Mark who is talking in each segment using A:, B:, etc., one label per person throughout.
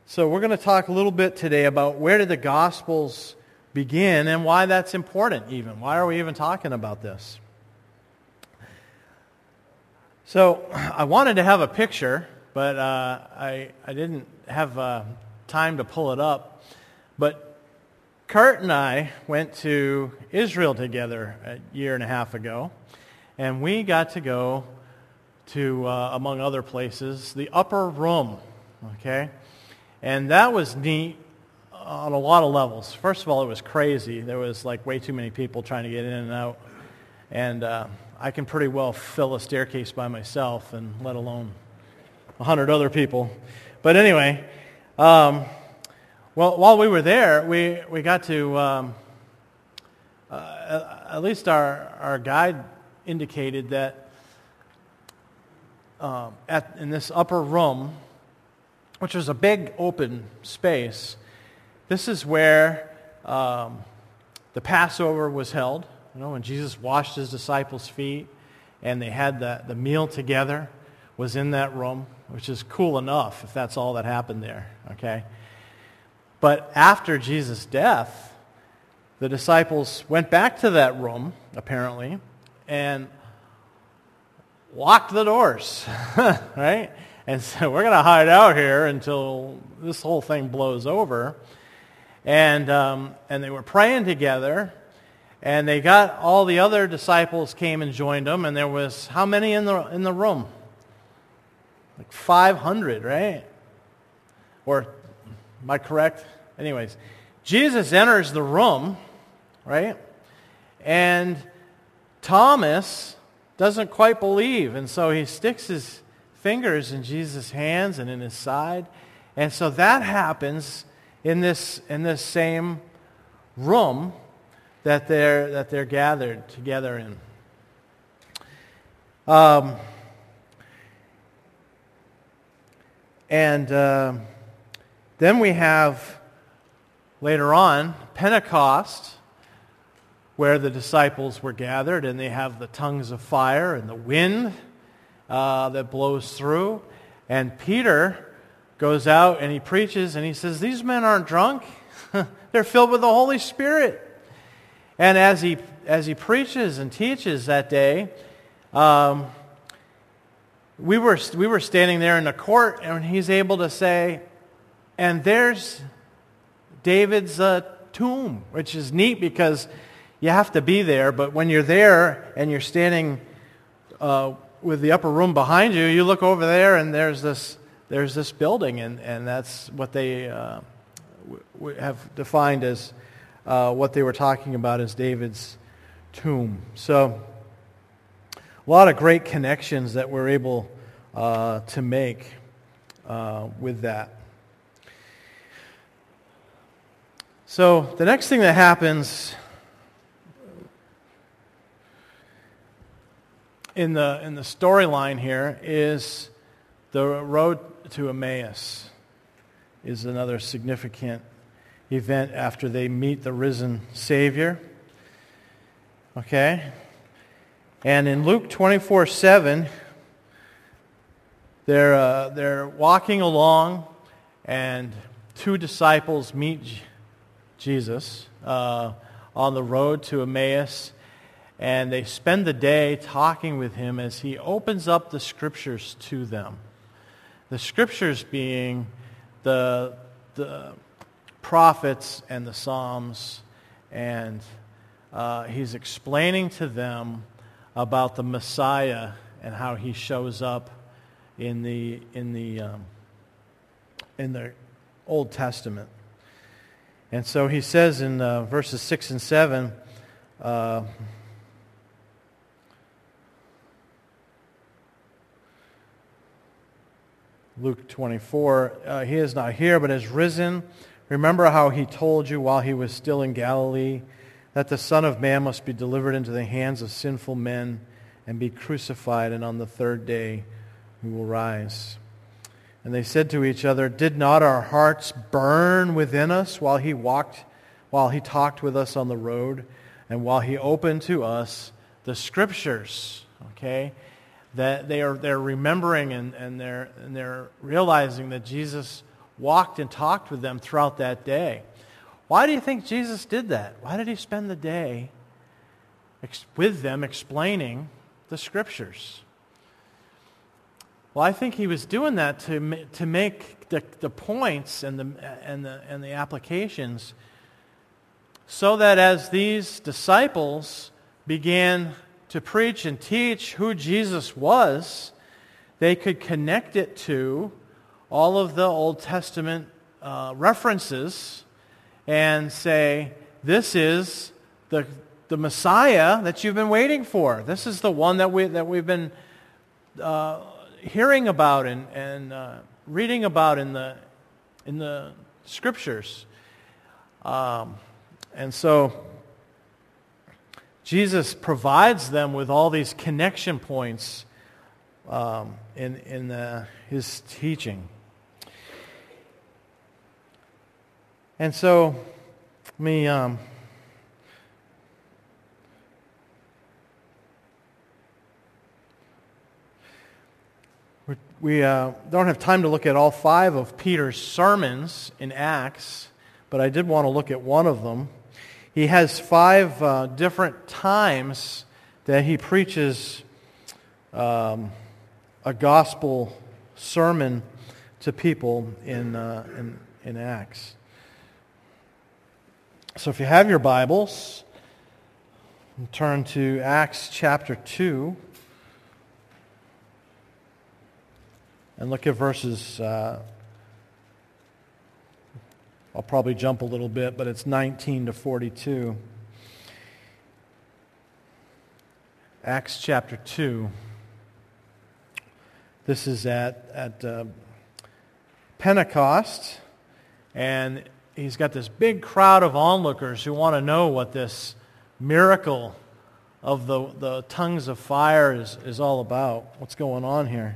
A: So we're going to talk a little bit today about where did the Gospels begin and why that's important even. Why are we even talking about this? So I wanted to have a picture, but I didn't have time to pull it up. But Kurt and I went to Israel together a year and a half ago, and we got to go to, among other places, the Upper Room, okay? And that was neat on a lot of levels. First of all, it was crazy. There was like way too many people trying to get in and out. And I can pretty well fill a staircase by myself, and let alone 100 other people. But anyway, well, while we were there, we got to, at least our guide indicated that in this upper room, which was a big open space, this is where the Passover was held. You know, when Jesus washed his disciples' feet and they had the meal together, was in that room, which is cool enough if that's all that happened there, okay? But after Jesus' death, the disciples went back to that room, apparently, and locked the doors, right? And so we're going to hide out here until this whole thing blows over. And they were praying together, and they got all the other disciples came and joined them, and there was how many in the room? Like 500, right? Or am I correct? Anyways, Jesus enters the room, right? And Thomas doesn't quite believe, and so he sticks his fingers in Jesus' hands and in his side. And so that happens in this same room that they're gathered together in. Then we have later on Pentecost, where the disciples were gathered, and they have the tongues of fire and the wind that blows through. And Peter goes out and he preaches, and he says, these men aren't drunk. They're filled with the Holy Spirit. And as he preaches and teaches that day, we were standing there in the court, and he's able to say, and there's David's tomb, which is neat because you have to be there, but when you're there and you're standing with the upper room behind you, you look over there and there's this building, and that's what they have defined as what they were talking about as David's tomb. So a lot of great connections that we're able to make with that. So the next thing that happens in the storyline here is the road to Emmaus is another significant event after they meet the risen Savior. Okay? And in Luke 24:7, they're walking along, and two disciples meet Jesus on the road to Emmaus, and they spend the day talking with him as he opens up the Scriptures to them. The Scriptures being the prophets and the Psalms, and he's explaining to them about the Messiah and how he shows up in the Old Testament. And so he says in verses 6 and 7, Luke 24, he is not here, but has risen. Remember how he told you while he was still in Galilee that the Son of Man must be delivered into the hands of sinful men and be crucified, and on the third day he will rise. And they said to each other, did not our hearts burn within us while he talked with us on the road, and while he opened to us the Scriptures? Okay? That they're remembering and they're realizing that Jesus walked and talked with them throughout that day. Why do you think Jesus did that? Why did he spend the day with them explaining the Scriptures? Well, I think he was doing that to make the points and the applications so that as these disciples began to preach and teach who Jesus was, they could connect it to all of the Old Testament references and say, this is the Messiah that you've been waiting for. This is the one that we've been hearing about and reading about in the Scriptures. And so Jesus provides them with all these connection points in his teaching. And so, let me we don't have time to look at all 5 of Peter's sermons in Acts, but I did want to look at one of them. He has 5 different times that he preaches a gospel sermon to people in Acts. So if you have your Bibles, turn to Acts chapter 2 and look at verses, I'll probably jump a little bit, but it's 19 to 42. Acts chapter 2. This is at Pentecost, and he's got this big crowd of onlookers who want to know what this miracle of the tongues of fire is all about. What's going on here?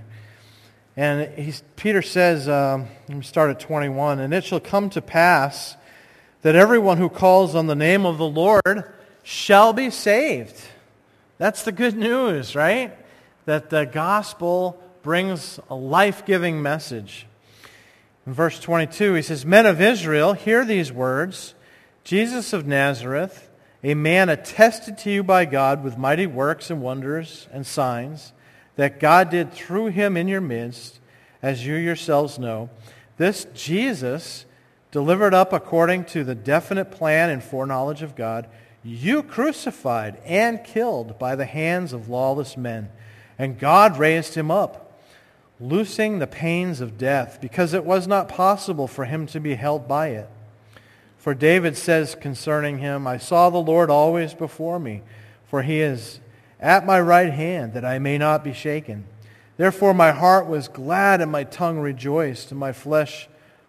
A: And Peter says, let me start at 21, and it shall come to pass that everyone who calls on the name of the Lord shall be saved. That's the good news, right? That the gospel brings a life-giving message. In verse 22, he says, Men of Israel, hear these words. Jesus of Nazareth, a man attested to you by God with mighty works and wonders and signs, that God did through him in your midst, as you yourselves know. This Jesus, delivered up according to the definite plan and foreknowledge of God, you crucified and killed by the hands of lawless men. And God raised him up, loosing the pains of death, because it was not possible for him to be held by it. For David says concerning him, I saw the Lord always before me, for he is at my right hand, that I may not be shaken. Therefore my heart was glad and my tongue rejoiced, and my flesh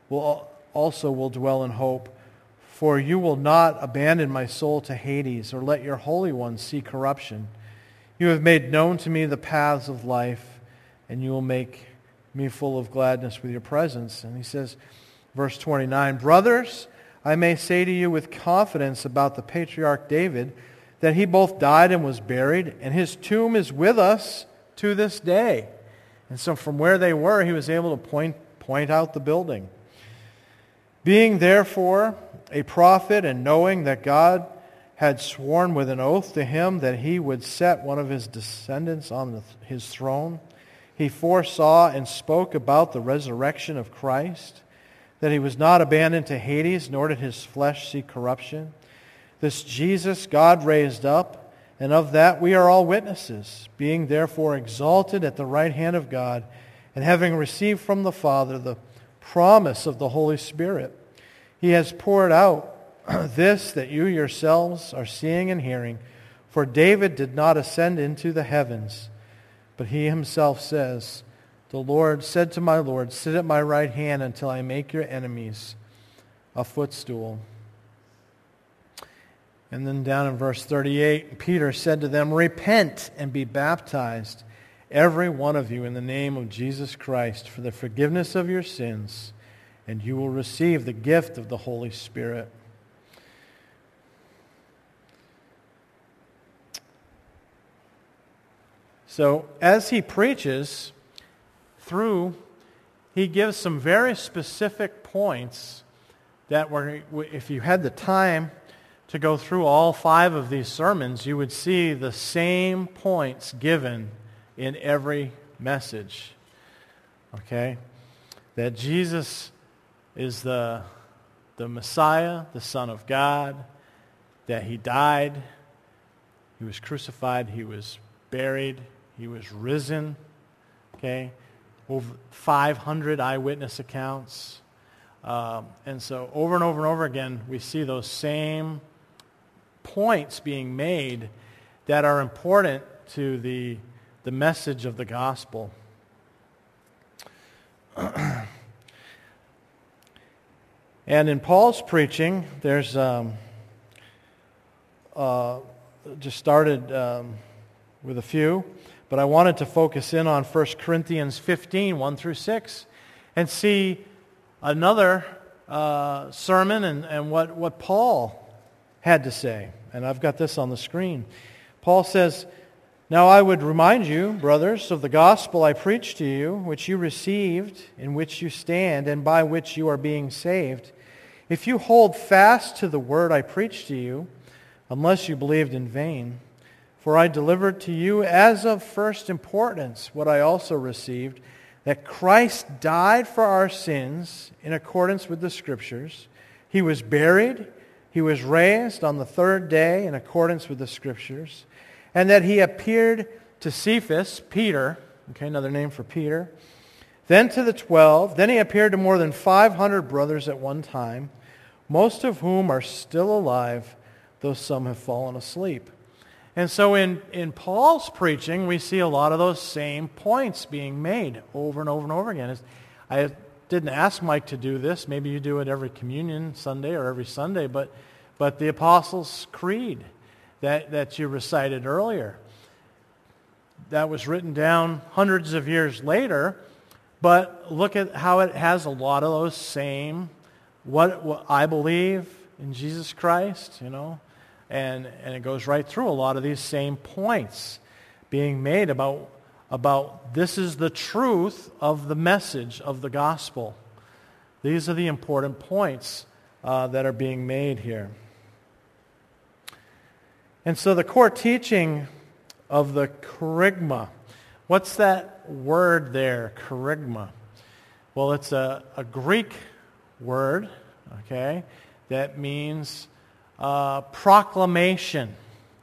A: also will dwell in hope. For you will not abandon my soul to Hades, or let your Holy One see corruption. You have made known to me the paths of life, and you will make me full of gladness with your presence. And he says, verse 29, Brothers, I may say to you with confidence about the patriarch David, that he both died and was buried, and his tomb is with us to this day. And so from where they were, he was able to point out the building. Being therefore a prophet, and knowing that God had sworn with an oath to him that he would set one of his descendants on his throne, he foresaw and spoke about the resurrection of Christ, that he was not abandoned to Hades, nor did his flesh see corruption. This Jesus God raised up, and of that we are all witnesses, being therefore exalted at the right hand of God, and having received from the Father the promise of the Holy Spirit. He has poured out this that you yourselves are seeing and hearing. For David did not ascend into the heavens, but he himself says, The Lord said to my Lord, Sit at my right hand until I make your enemies a footstool. And then down in verse 38, Peter said to them, Repent and be baptized, every one of you, in the name of Jesus Christ, for the forgiveness of your sins, and you will receive the gift of the Holy Spirit. So, as he preaches through he gives some very specific points that if you had the time to go through all 5 of these sermons, you would see the same points given in every message. Okay? That Jesus is the Messiah, the Son of God, that he died, he was crucified, he was buried, he was risen. Okay? Over 500 eyewitness accounts. And so over and over and over again, we see those same points being made that are important to the message of the gospel. And in Paul's preaching, there's just started with a few, but I wanted to focus in on 1 Corinthians 15, 1 through 6, and see another sermon and what Paul had to say. And I've got this on the screen. Paul says, "Now I would remind you, brothers, of the gospel I preached to you, which you received, in which you stand, and by which you are being saved. If you hold fast to the word I preached to you, unless you believed in vain. For I delivered to you as of first importance what I also received, that Christ died for our sins in accordance with the Scriptures. He was buried. He was raised on the 3rd day in accordance with the Scriptures. And that he appeared to Cephas," Peter, okay, another name for Peter, "then to the 12. Then he appeared to more than 500 brothers at one time, most of whom are still alive, though some have fallen asleep." And so in Paul's preaching, we see a lot of those same points being made over and over and over again. I didn't ask Mike to do this. Maybe you do it every communion Sunday or every Sunday, but the Apostles' Creed that you recited earlier, that was written down hundreds of years later, but look at how it has a lot of those same, what I believe in Jesus Christ, and it goes right through a lot of these same points being made about this is the truth of the message of the gospel. These are the important points that are being made here. And so the core teaching of the kerygma, what's that word there, kerygma? Well, it's a Greek word, okay, that means proclamation.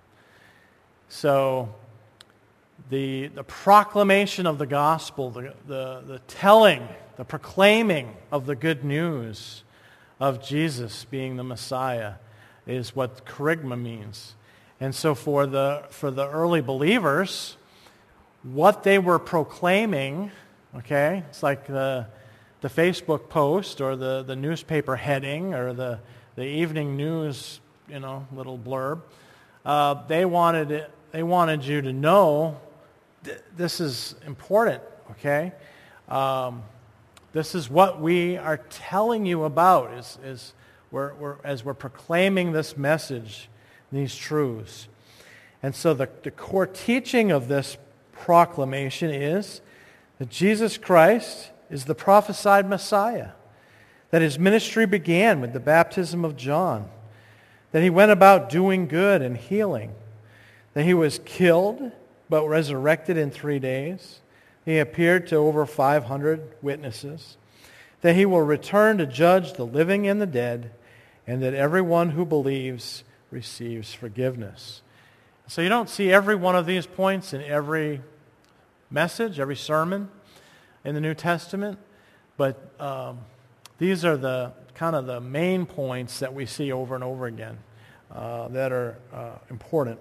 A: So the proclamation of the gospel, the telling, the proclaiming of the good news of Jesus being the Messiah is what kerygma means. And so for the early believers, what they were proclaiming, okay, it's like the Facebook post or the newspaper heading or the evening news, little blurb. They wanted you to know this is important, okay? This is what we are telling you about as we're proclaiming this message, these truths. And so the core teaching of this proclamation is that Jesus Christ is the prophesied Messiah, that his ministry began with the baptism of John, that he went about doing good and healing, that he was killed but resurrected in 3 days. He appeared to over 500 witnesses, that he will return to judge the living and the dead, and that everyone who believes receives forgiveness. So you don't see every one of these points in every message, every sermon in the New Testament, but these are the kind of the main points that we see over and over again that are important.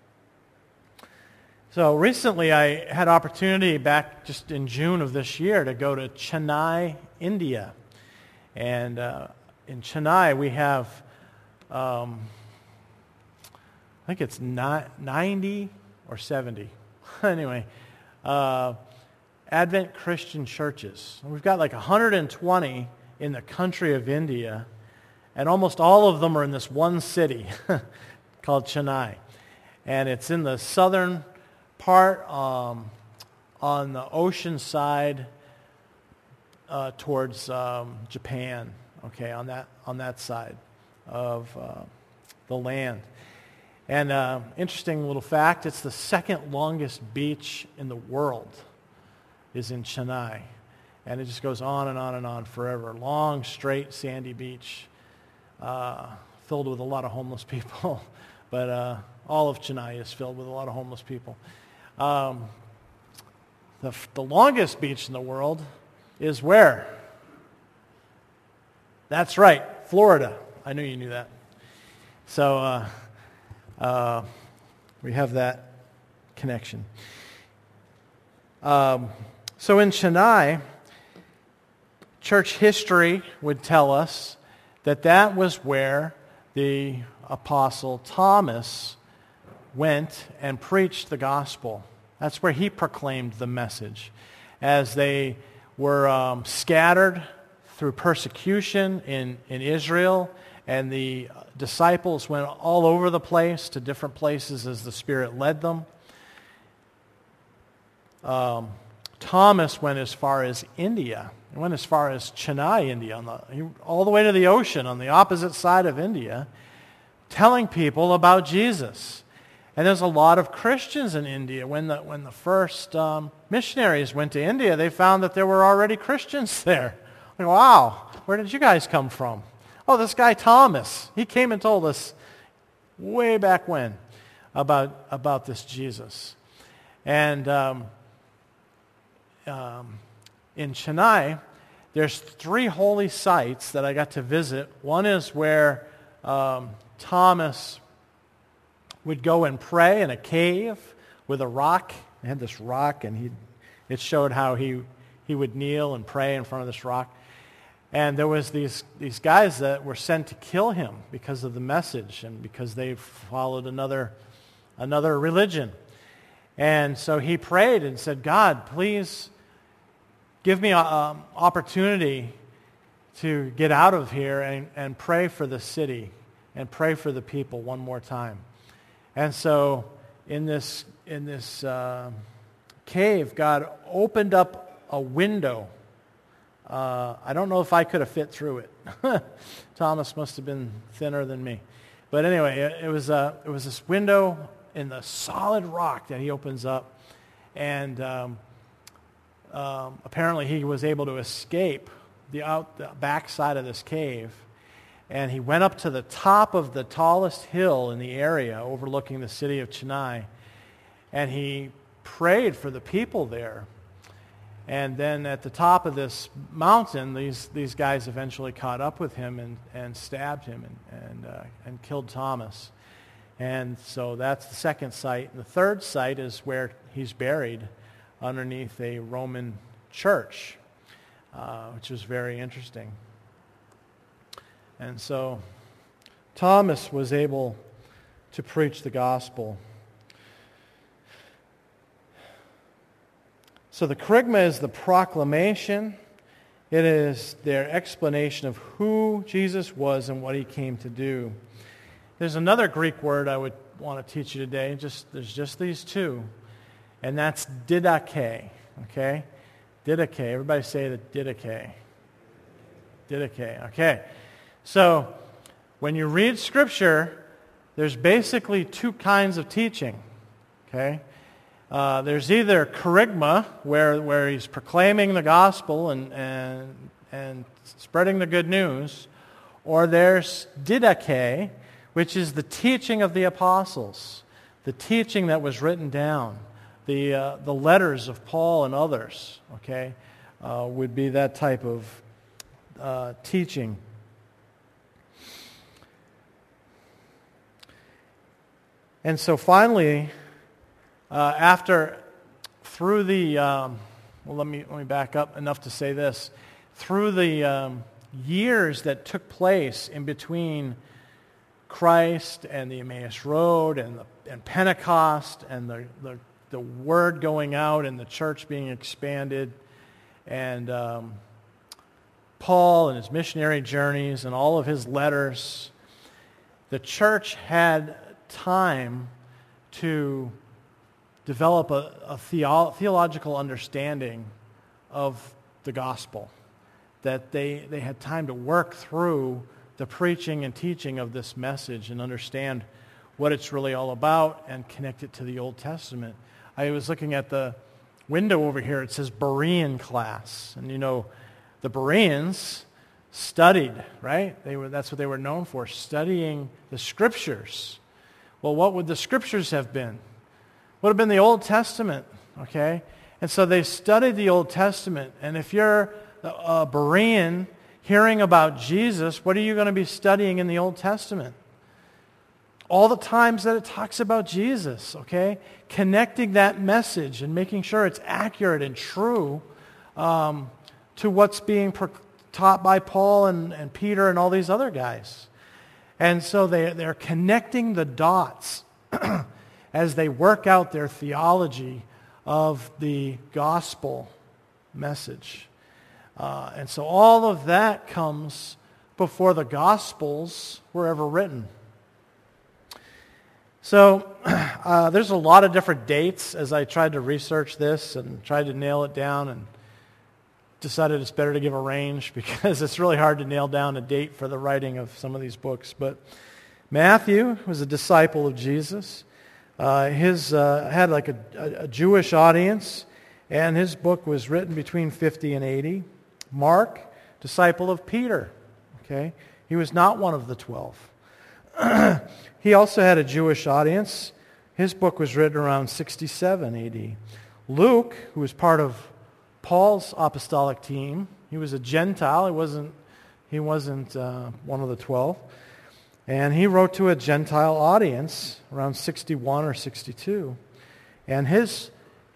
A: So recently I had opportunity back just in June of this year to go to Chennai, India. And in Chennai we have, I think it's 90 or 70. Anyway, Advent Christian churches. We've got like 120 in the country of India, and almost all of them are in this one city called Chennai. And it's in the southern part on the ocean side, towards Japan, okay, on that side of the land. And interesting little fact, it's the second longest beach in the world is in Chennai. And it just goes on and on and on forever. Long, straight, sandy beach filled with a lot of homeless people. But all of Chennai is filled with a lot of homeless people. The longest beach in the world is where? That's right, Florida. I knew you knew that. So we have that connection. So in Chennai, church history would tell us that that was where the Apostle Thomas went and preached the gospel. That's where he proclaimed the message. As they were scattered through persecution in Israel, and the disciples went all over the place to different places as the Spirit led them. Thomas went as far as India. He went as far as Chennai, India, all the way to the ocean on the opposite side of India, telling people about Jesus. And there's a lot of Christians in India. When the first missionaries went to India, they found that there were already Christians there. Like, wow, where did you guys come from? Oh, this guy Thomas. He came and told us way back when about this Jesus. And in Chennai, there's 3 holy sites that I got to visit. One is where Thomas would go and pray in a cave with a rock. They had this rock, and it showed how he would kneel and pray in front of this rock. And there was these guys that were sent to kill him because of the message and because they followed another religion. And so he prayed and said, God, please give me an opportunity to get out of here and pray for the city and pray for the people one more time. And so in this cave, God opened up a window. I don't know if I could have fit through it. Thomas must have been thinner than me. But anyway, it was this window in the solid rock that he opens up. And apparently he was able to escape the back side of this cave. And he went up to the top of the tallest hill in the area overlooking the city of Chennai. And he prayed for the people there. And then at the top of this mountain, these guys eventually caught up with him and stabbed him and killed Thomas. And so that's the second site. And the third site is where he's buried underneath a Roman church, which was very interesting. And so Thomas was able to preach the gospel. So the kerygma is the proclamation. It is their explanation of who Jesus was and what he came to do. There's another Greek word I would want to teach you today. There's just these two. And that's didache. Okay? Didache. Everybody say the didache. Didache. Okay. So when you read Scripture, there's basically 2 kinds of teaching. Okay? There's either kerygma, where he's proclaiming the gospel and spreading the good news, or there's didache, which is the teaching of the apostles, the teaching that was written down, the letters of Paul and others. Okay, would be that type of teaching. And so finally, let me back up enough to say this. Through the years that took place in between Christ and the Emmaus Road and Pentecost and the word going out and the church being expanded and Paul and his missionary journeys and all of his letters, the church had time to develop a theological understanding of the gospel. that they had time to work through the preaching and teaching of this message and understand what it's really all about and connect it to the Old Testament. I was looking at the window over here. It says Berean class. And the Bereans studied, right? That's what they were known for, studying the Scriptures. Well, what would the Scriptures have been? Would have been the Old Testament, okay? And so they studied the Old Testament. And if you're a Berean hearing about Jesus, what are you going to be studying in the Old Testament? All the times that it talks about Jesus, okay? Connecting that message and making sure it's accurate and true to what's being taught by Paul and Peter and all these other guys. And so they're connecting the dots as they work out their theology of the gospel message. And so all of that comes before the Gospels were ever written. So there's a lot of different dates as I tried to research this and tried to nail it down, and decided it's better to give a range because it's really hard to nail down a date for the writing of some of these books. But Matthew was a disciple of Jesus. His had like a Jewish audience, and his book was written between 50 and 80. Mark, disciple of Peter. Okay, he was not one of the 12. He also had a Jewish audience. His book was written around 67 AD. Luke, who was part of Paul's apostolic team, he was a Gentile. He wasn't one of the 12. And he wrote to a Gentile audience around 61 or 62. And his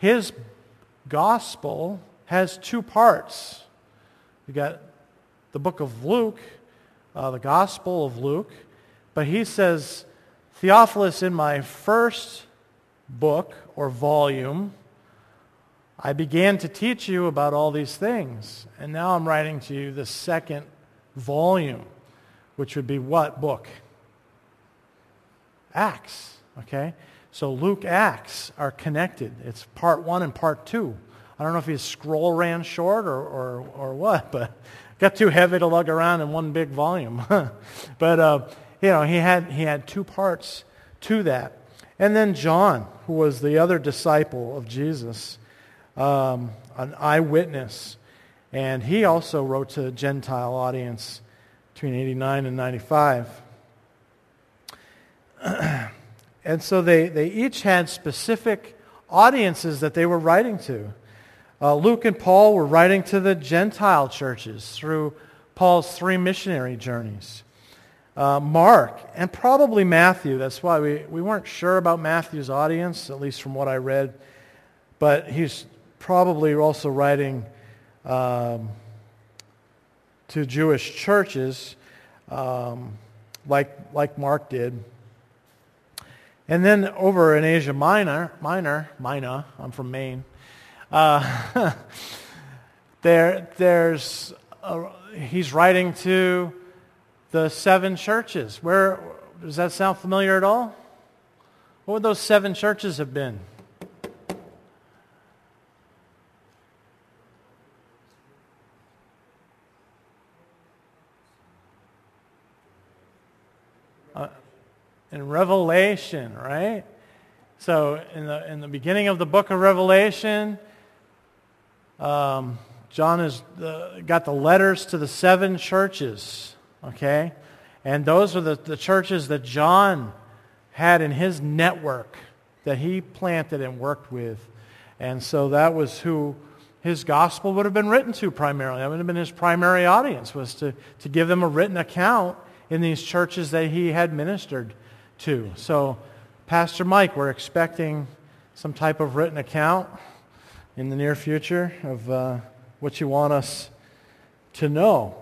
A: gospel has two parts. You got the book of Luke, the Gospel of Luke, but he says, Theophilus, in my first book or volume, I began to teach you about all these things, and now I'm writing to you the second volume, which would be what book? Acts, okay? So Luke, Acts are connected. It's part 1 and part 2. I don't know if his scroll ran short or what, but it got too heavy to lug around in one big volume. But he had two parts to that. And then John, who was the other disciple of Jesus, an eyewitness, and he also wrote to a Gentile audience between 89 and 95. And so they each had specific audiences that they were writing to. Luke and Paul were writing to the Gentile churches through Paul's 3 missionary journeys. Mark, and probably Matthew, that's why we weren't sure about Matthew's audience, at least from what I read, but he's probably also writing to Jewish churches like Mark did. And then over in Asia Minor, I'm from Maine, he's writing to the 7 churches. Where does that sound familiar at all? What would those 7 churches have been? In Revelation, right? So in the beginning of the book of Revelation, John has got the letters to the 7 churches, okay? And those are the churches that John had in his network that he planted and worked with. And so that was who his gospel would have been written to primarily. That would have been his primary audience, was to give them a written account in these churches that he had ministered to. So, Pastor Mike, we're expecting some type of written account in the near future of what you want us to know.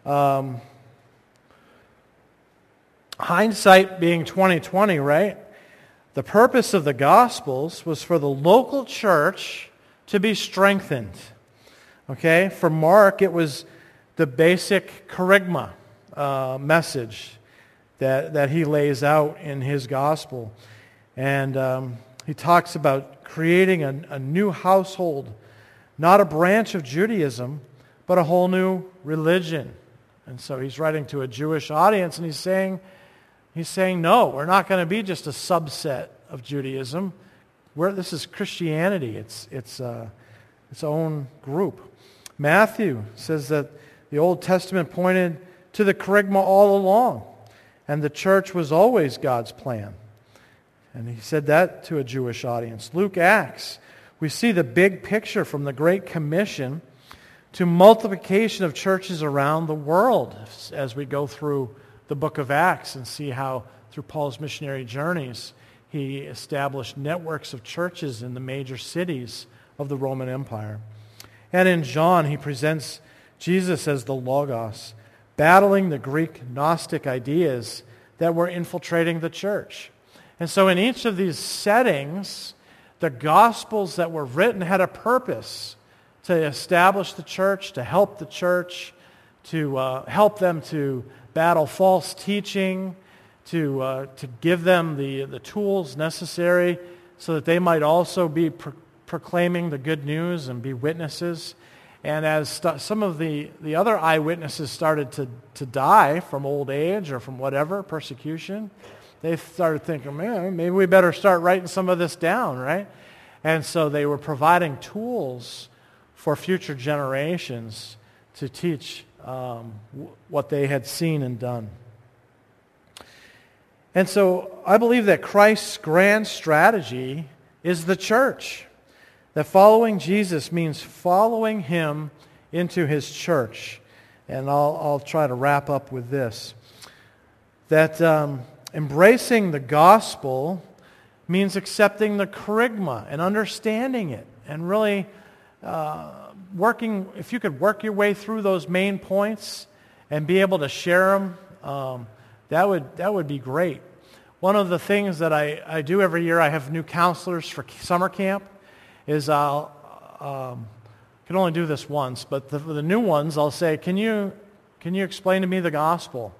A: Hindsight being 2020, right? The purpose of the Gospels was for the local church to be strengthened. Okay? For Mark, it was the basic kerygma message that he lays out in his gospel. And he talks about creating a new household, not a branch of Judaism, but a whole new religion. And so he's writing to a Jewish audience, and he's saying, no, we're not going to be just a subset of Judaism. This is Christianity. It's its own group. Matthew says that the Old Testament pointed to the kerygma all along, and the church was always God's plan. And he said that to a Jewish audience. Luke, Acts, we see the big picture from the Great Commission to multiplication of churches around the world as we go through the book of Acts and see how, through Paul's missionary journeys, he established networks of churches in the major cities of the Roman Empire. And in John, he presents Jesus as the Logos, battling the Greek Gnostic ideas that were infiltrating the church. And so in each of these settings, the Gospels that were written had a purpose to establish the church, to help the church, to help them to battle false teaching, to give them the tools necessary so that they might also be proclaiming the good news and be witnesses. And as some of the other eyewitnesses started to die from old age or from whatever, persecution, they started thinking, man, maybe we better start writing some of this down, right? And so they were providing tools for future generations to teach what they had seen and done. And so I believe that Christ's grand strategy is the church. That following Jesus means following him into his church. And I'll try to wrap up with this. That embracing the gospel means accepting the kerygma and understanding it and really working, if you could work your way through those main points and be able to share them, that would be great. One of the things that I do every year, I have new counselors for summer camp, is I'll can only do this once, but for the new ones, I'll say, can you explain to me the gospel?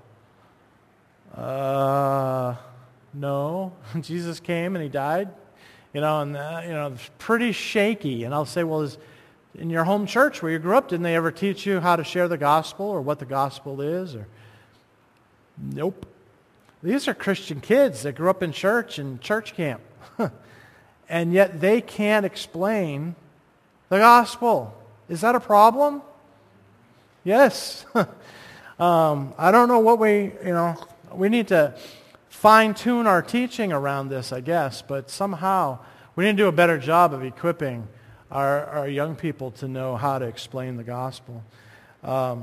A: No. Jesus came and he died, and it's pretty shaky. And I'll say, well, in your home church where you grew up, didn't they ever teach you how to share the gospel or what the gospel is? Or nope. These are Christian kids that grew up in church and church camp. And yet they can't explain the gospel. Is that a problem? Yes. I don't know what we need to fine-tune our teaching around this, I guess, but somehow we need to do a better job of equipping our young people to know how to explain the gospel. And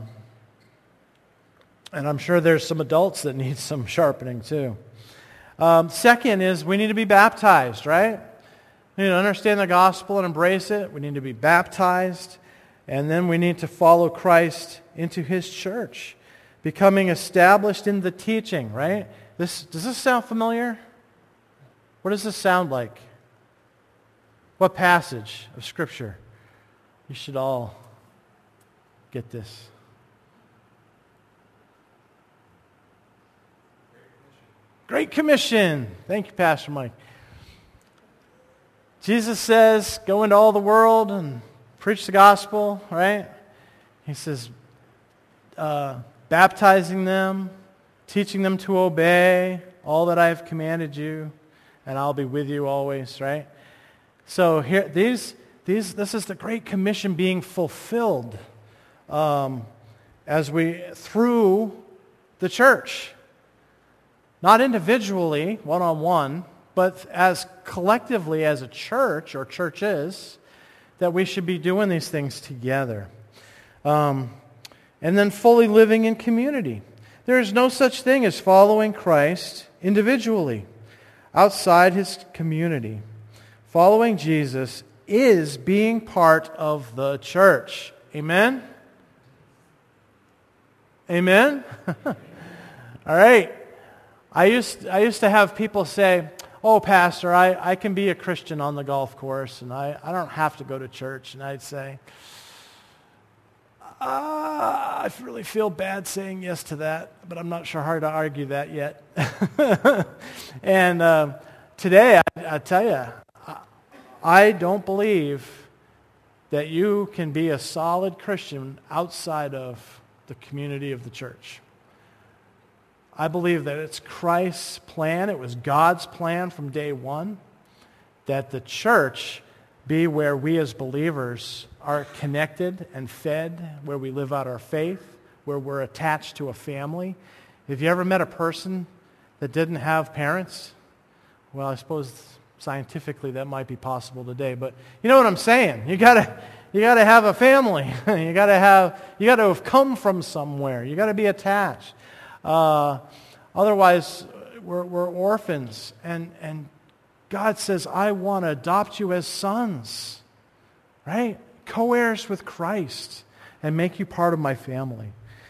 A: I'm sure there's some adults that need some sharpening too. Second is we need to be baptized, right? We need to understand the gospel and embrace it. We need to be baptized. And then we need to follow Christ into his church, becoming established in the teaching, right? Does this sound familiar? What does this sound like? What passage of Scripture? You should all get this. Great Commission. Thank you, Pastor Mike. Jesus says, go into all the world and preach the gospel, right? He says, baptizing them, teaching them to obey all that I have commanded you, and I'll be with you always, right? So here, this is the Great Commission being fulfilled through the church. Not individually, one-on-one, but as collectively as a church or churches, that we should be doing these things together. And then fully living in community. There is no such thing as following Christ individually, outside his community. Following Jesus is being part of the church. Amen? Amen? All right. I used to have people say, oh, Pastor, I can be a Christian on the golf course, and I don't have to go to church. And I'd say, I really feel bad saying yes to that, but I'm not sure how to argue that yet. And today, I tell you, I don't believe that you can be a solid Christian outside of the community of the church. I believe that it's Christ's plan, it was God's plan from day one, that the church be where we as believers are connected and fed, where we live out our faith, where we're attached to a family. Have you ever met a person that didn't have parents? Well, I suppose scientifically that might be possible today, but you know what I'm saying. You gotta have a family. you gotta have come from somewhere. You gotta be attached. Otherwise, we're orphans, and God says, I want to adopt you as sons, right? Co-heirs with Christ and make you part of my family.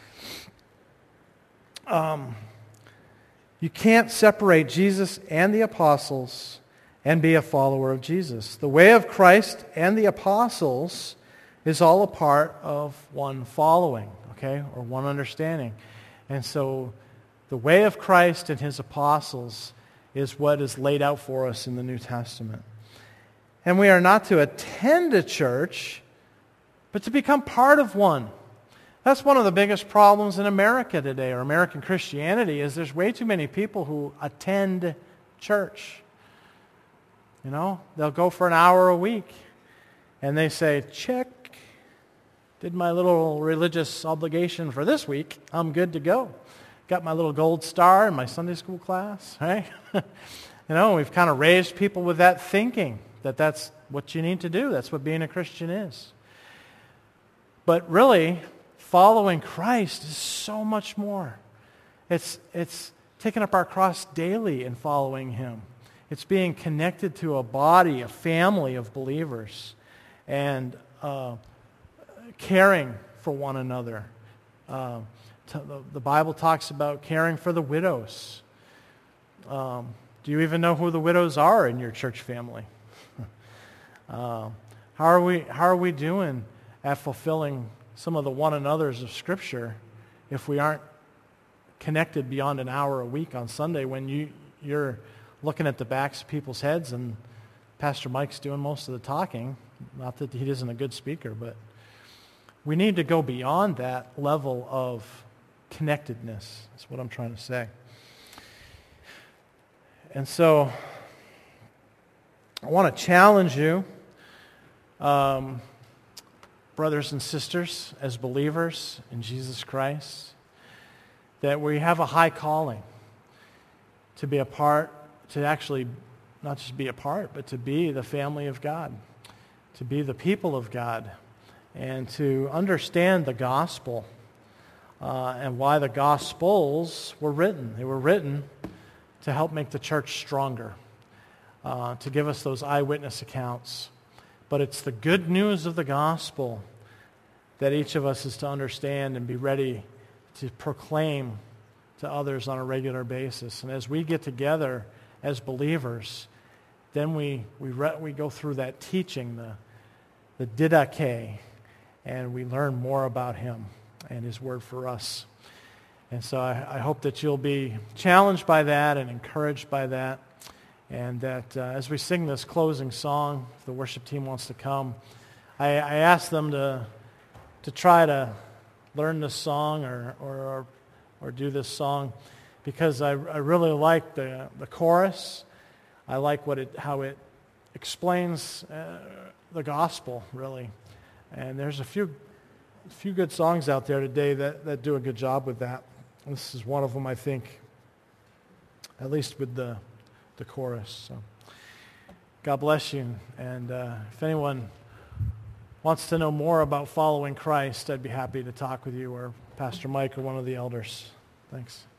A: You can't separate Jesus and the apostles and be a follower of Jesus. The way of Christ and the apostles is all a part of one following, okay, or one understanding. And so the way of Christ and his apostles is what is laid out for us in the New Testament. And we are not to attend a church, but to become part of one. That's one of the biggest problems in America today, or American Christianity, is there's way too many people who attend church. You know, they'll go for an hour a week, and they say, check, did my little religious obligation for this week, I'm good to go. Got my little gold star in my Sunday school class, right? We've kind of raised people with that thinking, that that's what you need to do. That's what being a Christian is. But really, following Christ is so much more. It's taking up our cross daily and following him. It's being connected to a body, a family of believers, and caring for one another. The Bible talks about caring for the widows. Do you even know who the widows are in your church family? How are we doing at fulfilling some of the one another's of Scripture if we aren't connected beyond an hour a week on Sunday when you're looking at the backs of people's heads and Pastor Mike's doing most of the talking? Not that he isn't a good speaker, but we need to go beyond that level of connectedness. That's what I'm trying to say. And so I want to challenge you, brothers and sisters, as believers in Jesus Christ, that we have a high calling to be a part, to actually not just be a part, but to be the family of God, to be the people of God, and to understand the gospel and why the Gospels were written. They were written to help make the church stronger, to give us those eyewitness accounts. But it's the good news of the gospel that each of us is to understand and be ready to proclaim to others on a regular basis. And as we get together as believers, then we go through that teaching, the didache, and we learn more about him and his word for us. And so I hope that you'll be challenged by that and encouraged by that, and that as we sing this closing song, if the worship team wants to come, I ask them to try to learn this song or do this song, because I really like the chorus. I like how it explains the gospel, really. And there's a few good songs out there today that do a good job with that. This is one of them, I think, at least with the chorus. So, God bless you. And if anyone wants to know more about following Christ, I'd be happy to talk with you, or Pastor Mike or one of the elders. Thanks.